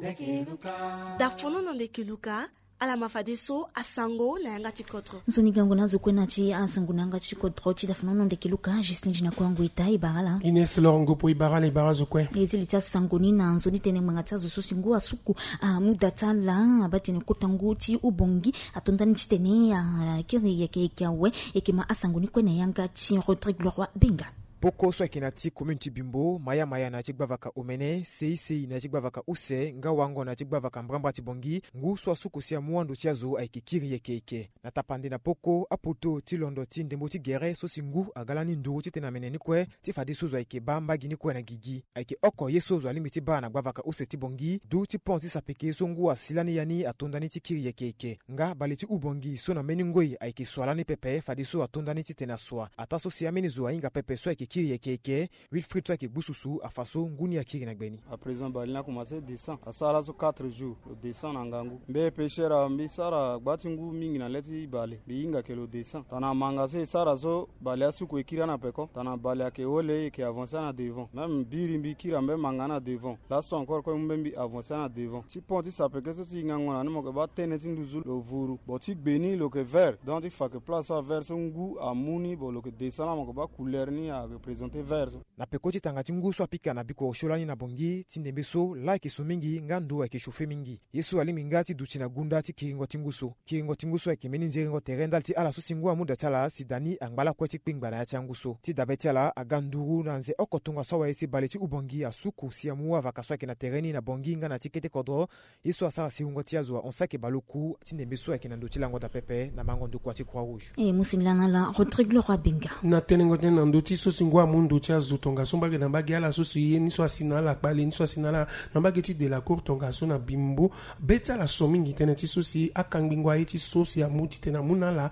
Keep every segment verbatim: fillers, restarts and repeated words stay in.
da fono no ndekiluka ala mafadiso asango na yanga chikotro nzoni gango nazo kwena chi asango nanga chikotro chi da fono no ndekiluka jisni jina kwangu ita ibagala Ines Lorongo po ibagala ibarazo kwe yezi lita sangoni na nzoni tene mangatazo susingu asuku mudatala abatene kotanguti ubongi atondani chitene kiri yake yawe ekema asangoni kwena yanga chi Rodrigue Leroy Benga Poko so kinati community bimbo maya maya na chigbavaka omene sei sei na chigbavaka use nga wango na chigbavaka mbramba tibongi ngu so suku sia muando tiazo aikikiri yekeke na tapande na poko apoto tilondo tindembo tigere so singu agalani nduru titena meneni kwe tifadi sozo aikeba mbagini kwe na gigi aike oko yesozo alimiti ba na gbavaka use tibongi du tiponsi sapeke so ngu asilani yani atondani tikiri yekeke nga baleti ubongi so na meningoi aike swalani pepe fadi so atondani titena swa ataso sia menizo ainga pepe so aike kiri yekeke Wilfried Twake bususu afaso nguni ya kiri na gbeni. À présent balina commencé descend à ça là so quatre jours le descend nangangu mbe pêcheur mbi sara gbatingu mingi na leti bale biinga ke le descend tana mangase sara so bale asuko ekira na peko tana bale ke ole ke avancer na devant même biri mbi kira mbe mangana devant là so encore ko mbe avancer na devant ti ponti ça peke so ti ngangona mo ke ba teneti nduzu le vuru bo ti gbeni lo ke vert donc il faut que place à vert so ngu amuni bo lo ke descend mo ke ba couleur ni a présenter verso na pekoti tangati nguso apika na biko sholani na bongi tindembeso like sumingi ngando ya kishofe mingi Yesu alimingati duchi na gunda ti kiringo tinguso kiringo tinguso ya kimeni nziringo terendal ti ala susingua muda tala sidani angbala kweti pingba na ya changuso ti dabetiala aganduru na nze okotonga sawa esi baleti ubongi asuku siamua vakaswa kina tereni na bongi nga na tikete kodro Yesu asala siungo tiazwa onsake baluku tindembeso ya kinando tilango da pepe na mango nduku ati kwa rouge e musimilana la Rodrigue Leroy Benga na tenengo tenando ti susingua mundu tiazu tonga sombage na bagi ala susu ye ni so asina la kpali ni so asina la na bagi ti de la cour tonga so na bimbo beta la somingi tene ti susi akangbingwa ye ti sosi ya muti tena muna la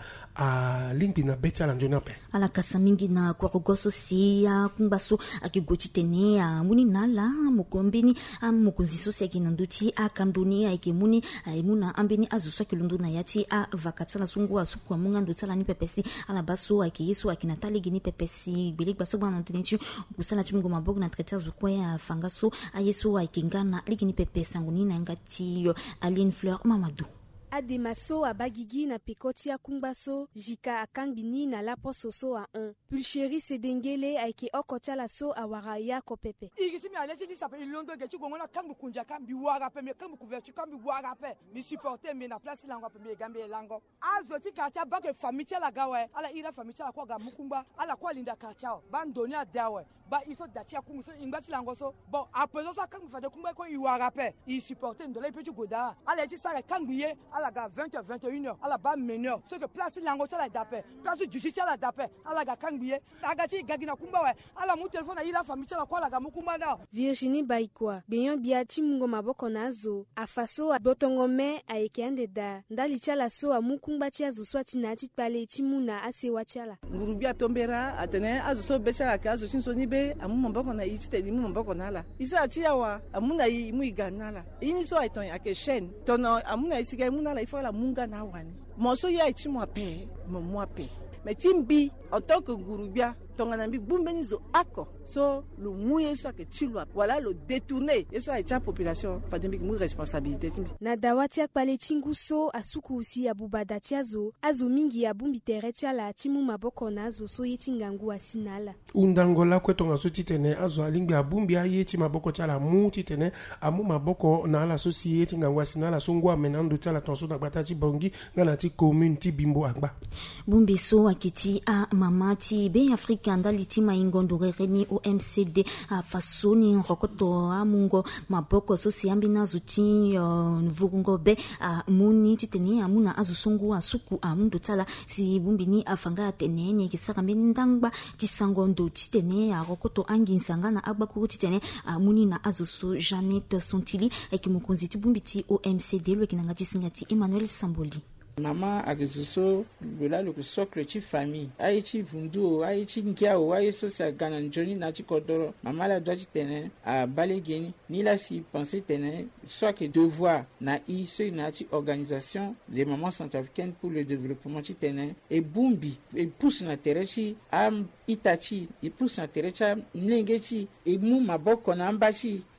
a limpi na beta la njona pe ala kasamingi na kworogoso si ya kumbaso akigoti tene ya muni nala mukombini amukunzi sosi akinanduti akanduni aikemuni aimuna ambeni azuswa kilundu na yati a vakatsala sungu asuku amunga ndutala ni pepesi ala baso akiyesu akinatali gini pepesi bilik baso bwana tenetio kusala timungo mabogo na traiteur zukwe ya fangaso ayesu aikingana ligini pepe sanguni na ngati Aline Fleur Mamadou Ademaso a bagigi na pekoti ya kumbaso jika akangbini na lapo soso a on pulcheri sedengele aike okotia la so a waraya ko pepe igisimi alesi ni sape ilondo gechi gongona kambu kunja kambi wara pe me kambu couverture kambi wara pe mi supporter me na place lango pe me gambe lango azo ti kacha bake famille la gawe ala ira famille la kwa ga mukumba ala kwa linda kacha bandoni adawe ba iso dachi akungu so ingba ti lango so bon après ça kambu fade kumba ko iwara pe i supporter ndole pe ti goda ala ti sare kambiye ala ga vingt heures vingt et une heures ala ba meneur ce que place lango so la dape place justice la dape ala ga kambiye aga ti gagina kumba we ala mu telephone na ira famille la kwa la ga mukumba na Virginie Baikwa beyon biati mungo maboko nazo afaso botongome aekende da ndali chala so amukumba ti azo swati na ti pale ti muna asewa chala ngurubia tombera atene azo so bechala ka azo sinso ni be amu maboko na itite ni mu maboko nala isa ti yawa amuna yi mu iganala ini so aiton ake shen tono amuna isiga imuna la ifola munga na wani moso ya ichi mo pe mo mo pe mais timbi en tant que ngurubia tongana bi bumbeni zo ako so le mouye so que chilwa voilà le détourner et so a population pas de mu responsabilité na dawati akpale tinguso asuku usi abubada tiazo azo mingi ya bumbi teretia la timu maboko nazo so yetingangu asinala undangola kwetonga so titene azo alingbi abumbi aye ti maboko tiala mu titene amu maboko na la société ngangu asinala songwa menando tiala tonso na batati bongi ngana ti commune ti bimbo agba bumbi so akiti a mamati be Afrika ndali tima ingondo reni O M C D a fasoni rokoto a mungo maboko so siambi na zuti vungo be a muni titeni amuna azusungu asuku amundo tala si bumbini afanga tenene kisaka ndangba tisangondo titene a rokoto anginsanga na agbaku titene amuni na azusu Janet Sontili ekimukunzi tibumbiti O M C D lwekinanga tisingati Emmanuel Samboli Maman agizuso lola lo socle ti famille aichi vundu aichi nkiao aiso sa gananjoni na ti kodoro mama la doit tene a balegeni ni la si penser tene soit que devoir na i ce na ti organisation des mamans centrafricaines pour le développement ti tene et bumbi et pousse na terechi am itachi et pousse na terecha mlengechi et mu maboko na ambachi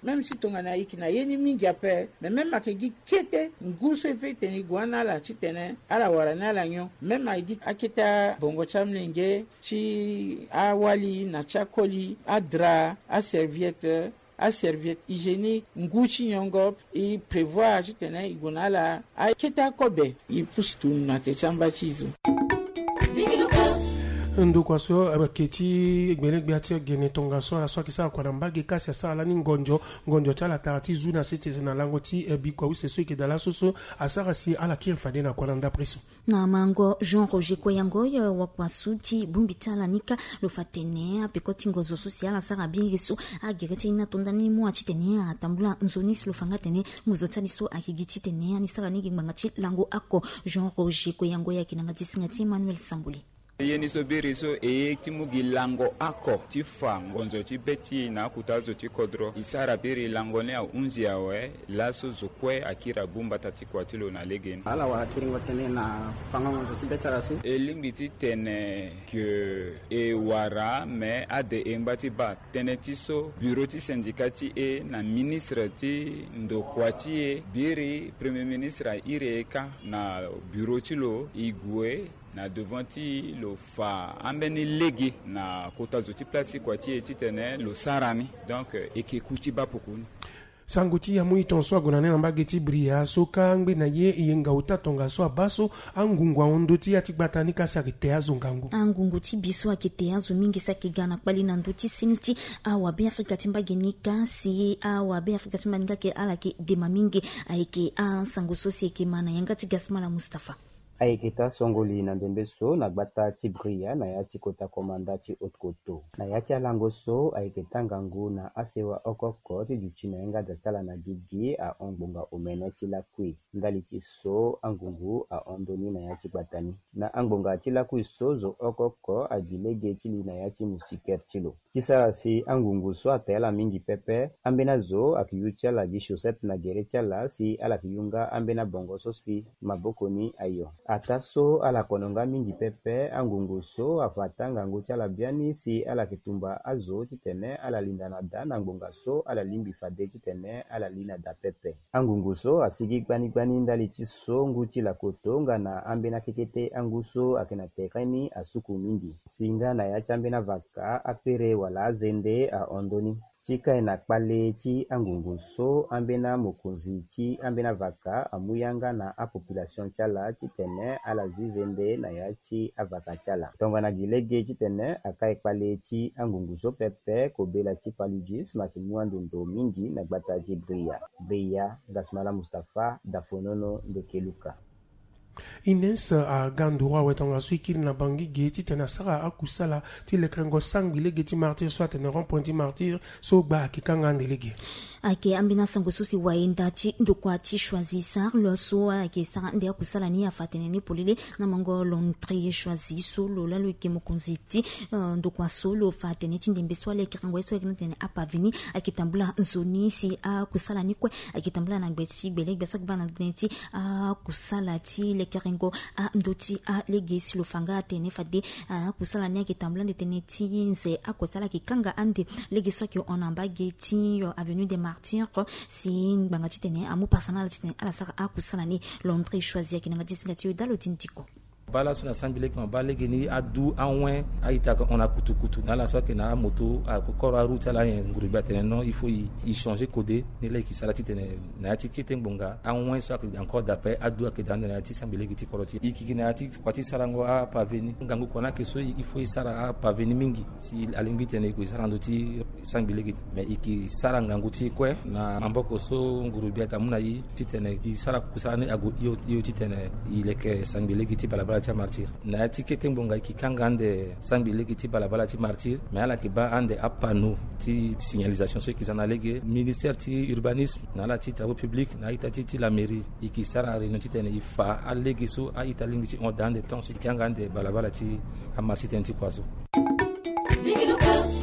même si tongana iki na yeni mingi ape mais même akegi kete nguso epe teni guana la chitene ala warana la nyo même agi akita bongo chamlenge chi awali na chakoli adra a serviette a serviette hygiénique nguchi nyongo i prévoir chitene igunala a keta kobe i pustu na te chamba chizo ndo kwa so keti gbelek biati gene tonga so la so kisa kwa mbage kasi sa la ni ngonjo ngonjo chala tarati zuna siste na langoti bi kwa use so ke dala soso asara si ala kir fade na kwa nda preso na mango Jean Roger Koyango wa kwa suti bumbitala nika lo fatene apekoti ngozo social asara bi so agerete ina tondani mu achitene atambula nzonis lo fanga tene ngozo tani so akigiti tene ani sara ni ngangati lango ako Jean Roger Koyango ya kinanga tisingati Emmanuel Sambuli yeni sobiri so e timugi lango ako tifa ngonzo tibeti na kutazo tikodro isara biri lango ne unzi yawe laso zokwe akira bumba tatikwatilo na legen ala wa turingo tene na fanga ngonzo tibetara su e limbiti tene que e wara me ade embati ba tene tiso bureau ti syndicati e na ministre ti ndokwati e biri premier ministre ireka na bureau tilo igwe na devanti lo fa ambeni legi na kota zoti place kwa ti etitene lo sarani donc eke kuti ba pokuni sanguti ya mui tonso agonane na mbageti bria soka ngbe na ye yenga utatonga so abaso angungwa ondoti atibata kasi akite azungangu angunguti biso akite azu mingi sakigana kwali na ndoti siniti awa be Afrika timbageni kasi awa be Afrika timbanga ke ala ke dema mingi aike a sangu sosi ke mana yangati Gasmala Mustafa aikita songoli na ndembeso na gbata tibria na yati kota komanda ti otkoto na yati alangoso aikita ngangu na asewa okoko ti duchina enga datala na gigi a ongbonga omene ti lakui ndali ti so angungu a ondoni na yati gbatani na angbonga ti lakui so zo okoko a bilege ti li na yati musiker tilo tisara si angungu so atela mingi pepe ambena zo akiyutia la gi chaussette na gere tiala si ala kiyunga ambena bongo so si mabokoni ayo ataso ala kononga mingi pepe angungu so afata ngangu tiala biani si ala kitumba azo titene ala linda na da na ngbonga so ala limbi fade titene ala lina da pepe angungu so asigi gbani gbani ndali ti so nguti la kotonga na ambena kekete anguso akena tekani asuku mingi singa na ya chambena vaka apere wala zende a ondoni chika ina kpale ti angungu so ambena mokonzi ti ambena vaka amuyanga na a population tiala titene ala zizende na ya ti avaka tiala tonga na gilege titene aka ekpale ti angungu so pepe kobela ti paludis maki muandondo mingi na gbata ti bria bria Gasmala Mustafa dafonono ndekeluka Ines a gandura wetonga suikiri na bangi geti tena sara akusala ti lekrengo sang bilege ti martyr so tena rond-point ti martyr so ba kikanga ndelege ake ambina sango susi waenda ti ndokwa ti choisir lo so ake sara nde akusala ni afatene ni polile na mango l'entrée choisi so lo la lo ke mokonzi ti ndokwa so lo fatene ti ndembe so le krengo so ekna tena apavini ake tambula zoni si akusala ni kwe ake tambula na gbeti belege beso bana ti akusala ti le kerengo a ndoti a legesi lo fanga tene fade a kusala ni ake tambula de tene ti nze akusala ki kanga ande legeso ki onamba geti yo avenue des martyrs si banga ti tene amu personnel ti tene ala saka akusala ni l'entrée choisie ki nanga disinga ti dalo tintiko bala suna sambile kwa bale geni adu anwen aita on a kutu kutu na la soke na moto a kokoro a route la ngurube tene non il faut y changer codé ni le ki salati tene na ti kete ngbonga anwen so que encore d'après adu ke dans na ti sambile ki ti koroti iki na ti kwati sarango a paveni ngangu kona ke so il faut sara a paveni mingi si alimbi tene ko sarando ti sambile ki mais iki sarangangu ti kwe na amboko so ngurube ta muna yi ti tene i sara kusani ago yo yo ti tene ile ke sambile ki ti balabala ti martyr na tikete ngbonga kikanga ande sambile ki ti balabala ti martyr mais ala ki ba ande a panneau ti signalisation so ki zana lege ministère ti urbanisme na la ti travaux publics na ita ti ti la mairie iki sara réunion ti tene ifa a lege so a ita lingi ti on dande temps so kikanga ande balabala ti a martyr ten ti kwaso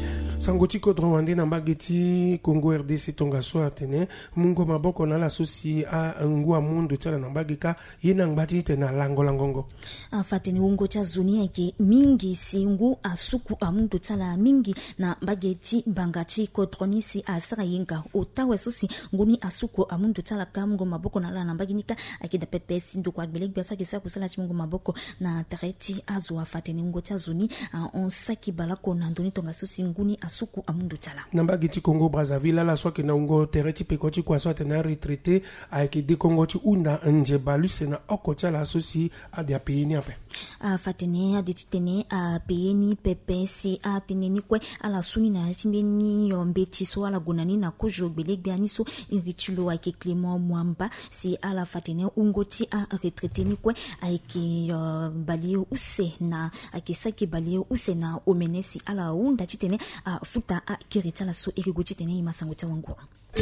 sangoti kodro wande na mbageti Congo R D C tonga so atene mungo maboko na la sosi a ngua mundu tala na mbagika yena ngbati tena lango langongo afatene ungo cha zoni yake mingi singu asuku amundu tala mingi na mbageti bangati kodronisi asara yenga otawe sosi nguni asuku amundu tala kamungo maboko na la na mbaginika akida pepesi ndo kwa gbelek biasa kesa kusala chimungo maboko na tareti azu afatene ungo cha zoni on saki balako na ndoni tonga sosi nguni asuku amundu tala nambagiti Congo Brazzaville la soki na ungo tereti pekoti kwa so tena retraité avec des Congoti unda nje baluse na okocha la sosi a dia pays ape a fatene a ditene a pays pepesi a teneni kwe ala suni na simbeni yombeti so ala gonani na kojo belek bianiso iritulo avec Clément Mwamba si ala fatene ungoti a retraité ni kwe avec uh, balio use na avec saki balio use na omenesi ala unda titene a futa a kirita la so irigoti tene imasango cha wangu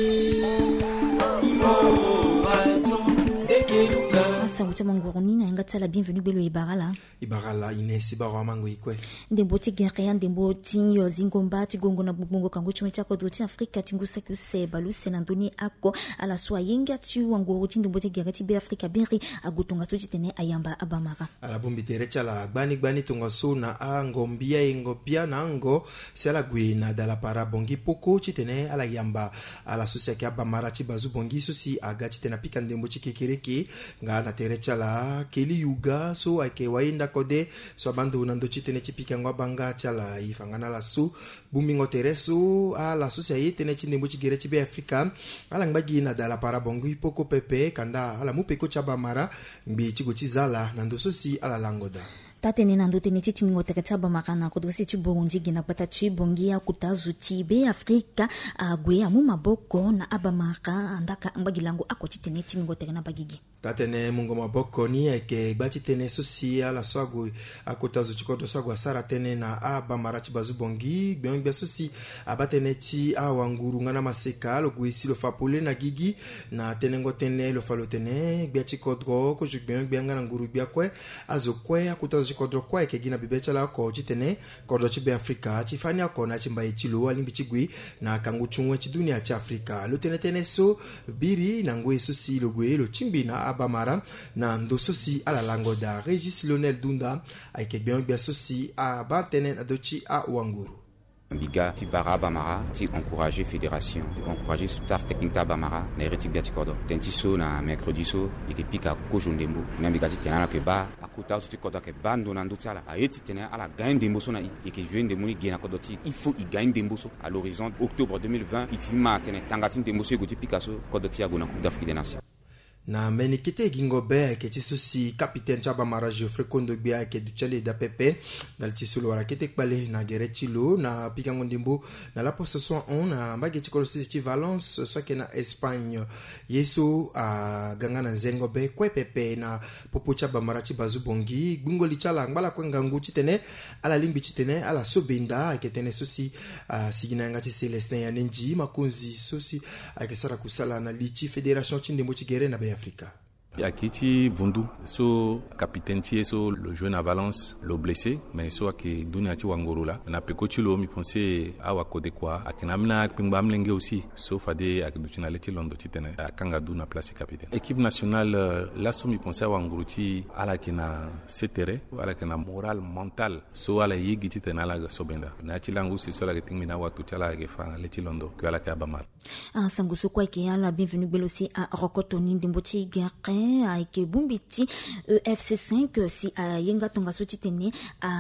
Sangucha mangoroni na ngata la bienvenue belo ibarala ibarala inesi baro mango ikwe ndemboti guerre ndemboti yo zingomba tigongo na bubongo kango chuma cha kodoti Afrika tingusa kuse baluse na ndoni ako ala swa yenga ti wango ti ndemboti guerre ti be Afrika beri agutonga so tene ayamba abamara ala bombi terecha la gbani gbani tonga so na angombia engopia na ngo sela gwina dala para bongi poko ti tene ala yamba ala susia ki abamara ti bazu bongi so si agati tena pika ndemboti kekereke nga na terecha la keli yuga so ake wainda kode so abando na ndo chitene chipika ngwa banga chala ifangana la su bumingo tereso ala so sai tene chinde mbuchi gere chibe Afrika ala ngbagi na dala para bongo ipoko pepe kanda ala mupeko chaba mara mbi chigo chizala na ndo so si ala langoda tatene na ndo tene titi mingo teketaba makana kodresi ti Burundi gina pata ti bongia kutazu ti be Afrika agwe amu maboko na abamaka andaka ambagilango akoti tene ti mingo tekena bagigi tatene mungo maboko ni eke gbati tene sosi ala swago akotazu chikoto swago asara tene na abamara ti bazu bongi gbe gbe sosi abatene ti awanguru ngana maseka lo guisi lo fapole na gigi na tene ngo tene lo falo tene gbe chikodro ko jugbe gbe ngana nguru gbe akwe azokwe akotazu kodro kwa eke gina bibecha la ko chitene kodro chibe Afrika chifanya ko na chimba ichilo alimbi chigwi na kangu chunwe chi dunia cha Afrika lo tene tene so biri na ngwe so si lo gwe lo chimbi na abamara na ndo so si ala lango da Regis Lionel Dunda ake bien bien so si a batene adochi a wanguru Biga ti bara Bamara ti encourager fédération encourager staff technique ta Bamara na reti biati kodo tenti so na mercredi so ike pika ko jondembo na biga ti tena ke ba akuta so ti kodo ke bando na ndutala a eti tena ala gain dembo so na ike jouer ndembo ni gena kodo ti il faut i gain dembo so à l'horizon octobre deux mille vingt itima tena tangati dembo so goti pika so kodo ti agona coupe d'Afrique des Nations na menikite gingobe ke ti sosi capitaine chaba mara Geoffrey Kondogbia ke duchele da pepe dal ti solo wala kete kpale na gerechilo na pikango ndimbo na la possession on na mbageti kolosi ti Valence so ke na Espagne yeso a ganga na zengobe kwe pepe na popo chaba mara ti bazu bongi gbingoli chala ngala kwa ngangu ti tene ala limbi ti tene ala sobenda ke tene sosi a sigina ngati Celestin ya nenji makonzi sosi ake sara kusala na lichi fédération ti ndembo ti gere na be Africa. Yakiti Vundu, so capitaine tie so le jeune à Valence, le blessé, mais so que Duniati Wangorula, na pekochi lo mi pensé awa kodekwa, akenamina pingbamlenge aussi, so fade ak dutinaleti londo titene, akanga duna place capitaine. Équipe nationale, là so mi pensé Wangoruti ala kena setere, ala kena moral mental, so ala yigi titene ala sobenda. Na chilangu si so la ketingmina watu chala gefa leti londo, que ala ke abamar. Ah sangusu kwa ki ala bienvenue belosi a Rokotoni Ndimboti Gare avec Bumbiti E F C cinq si a yenga tonga soti tene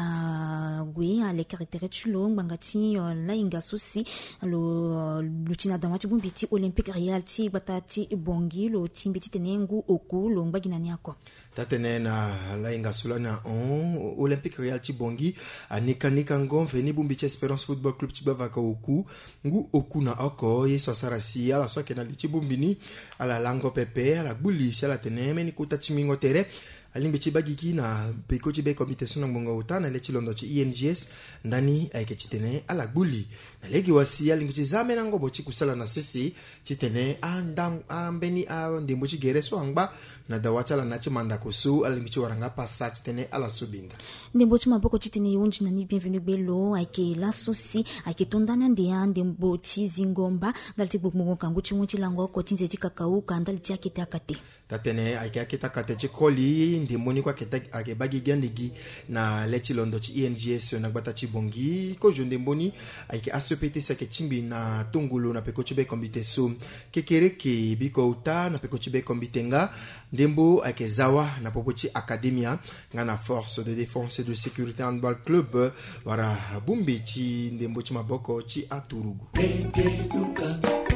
a gwe a le caractère chulo ngangati la inga sosi lo lutina damati Bumbiti Olympique Real ti batati bongi lo timbiti tenengu oku lo ngagina nyako tatene na la inga solana on Olympique Real ti bongi anika nika ngon veni Bumbiti Espérance Football Club ti bavaka oku ngu oku na oko yeso sarasi ala so ke na lichi bumbini ala lango pepe ala gbuli si ala tene meni kuta chimingo tere alimbe chibagiki na peko chibe komite suna mbonga uta na lechi londo chi E N G S ndani aike chitene ala guli na legi wasi alimbe chizame na ngobo chikusala na sisi chitene andam ambeni a ndimbo chigere so angba na dawachala na chimanda kusu alimbe chiwaranga pasa chitene ala subinda ndimbo chimaboko chitene yunji na ni bienvenue belo aike la sosi aike tondana ndia ndimbo chizingomba ndaliti bukmungo kangu chimwe chilango ko chinze chikakau kandali chiakete akate tatene aike akete akate chikoli ndimoni kwa keta ake bagi gandigi na lechi londo chi E N G S na gbata chibongi ko jonde mboni aike asopete sake chimbi na tungulu na peko chibe kombite so kekereke biko uta na peko chibe kombite nga ndembo ake zawa na popochi academia nga na force de défense et de sécurité handball club wara bumbi chi ndembo chi maboko chi aturugu.